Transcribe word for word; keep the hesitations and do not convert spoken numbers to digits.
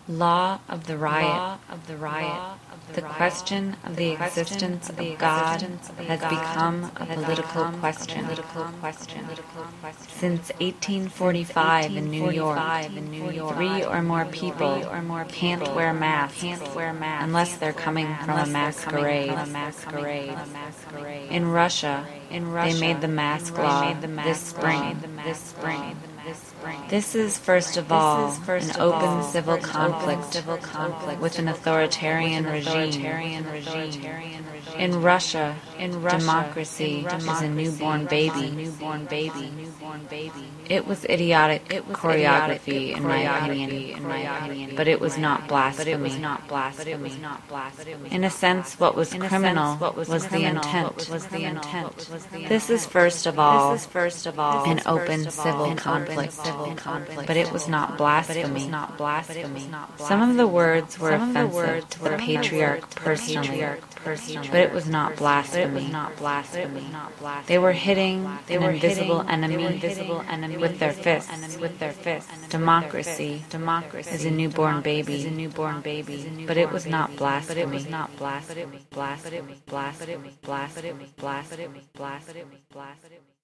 Law of the riot. The question of the existence of God has become a political question. Since eighteen forty-five in New York, three or more people can't wear masks unless they're coming from a masquerade. In Russia, they made the mask law this spring. This is, first of all, an open civil conflict with an authoritarian regime. In Russia, democracy is a newborn baby. It was idiotic choreography, in my opinion, but it was not blasphemy. In a sense, what was criminal was the intent. This is, first of all, an open civil conflict, but it was not blasphemy. Some of the words were offensive to the patriarch personally, but it was not blasphemy. They were hitting an invisible enemy with their fists. Democracy is a newborn baby, but it was not blasphemy. Blasphemy.